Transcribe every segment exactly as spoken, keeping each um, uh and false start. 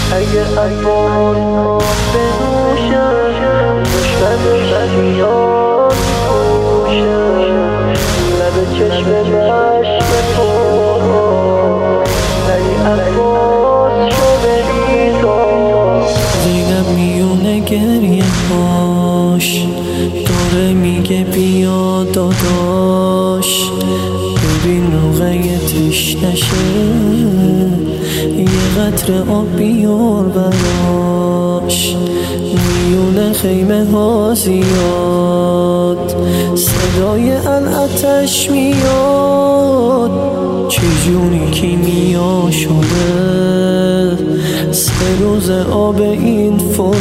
اگه عباس آب بنوشم دشمنش زیاد می‌پوشم لب چشم مشک پر ولی عباس شده بی‌تاب. زینب میونه گریه هاش داره میگه بیا داداش، ببین روغه تشنشه یه قطره آب بیار براش. میونه خیمه ها زیاد صدای الاتش میاد، چجونی کیمیا شده سه روز آب این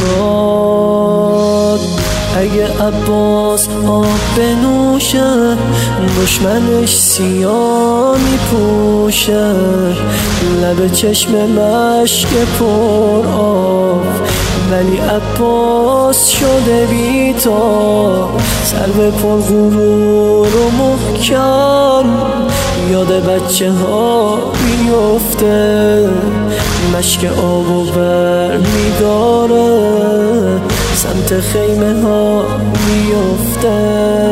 فرات. اگه عباس آب بنوشه دشمنش سیاه میپوشه لب چشم مشک پر آب ولی عباس شده بی‌تاب. سر به پر غرور و محکم یاد بچه ها میفته، مشک آب و بر میداره سمت خیمه ها میفته.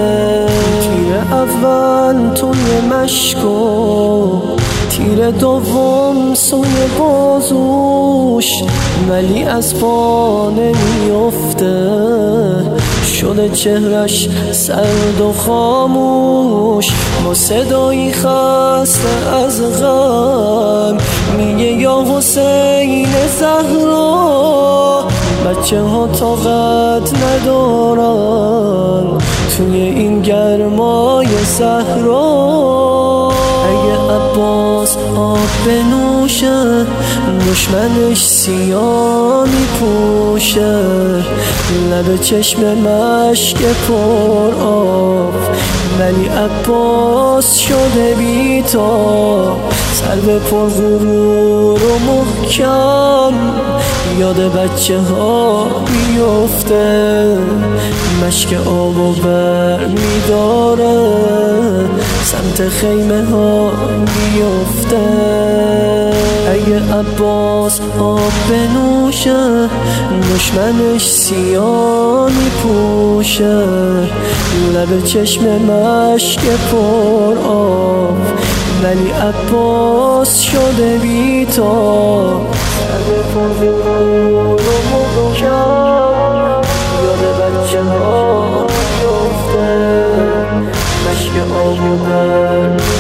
تیر اول توی مشکو تیر دوم سوی بازوش ولی از پا نمیفته، شده چهرش سرد و خاموش با صدایی خسته از غم میگه یا حسین زهرا بچه ها طاقت ندارن توی این گرمای صحرا. اگه عباس آب بنوشه دشمنش سیاه میپوشه لب چشم مشک پر آب ولی عباس شده بی‌تاب. سر به پر غرور و محکم یاد بچه ها میفته، مشک آب و بر میداره سمت خیمه ها میفته. اگه عباس آب بنوشه دشمنش سیاه میپوشه لب چشم مشک پر آب ولی عباس شده بی‌تاب. سر پر غرور و محکم یاد بچه ها میفته، مشک آب و بر